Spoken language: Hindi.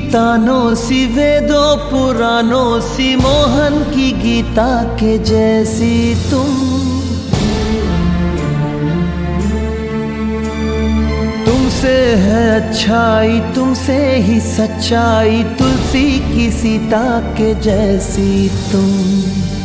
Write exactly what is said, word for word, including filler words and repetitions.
तानों सी वेदों पुराणों सी मोहन की गीता के जैसी तुम। तुमसे है अच्छाई तुमसे ही सच्चाई, तुलसी की सीता के जैसी तुम।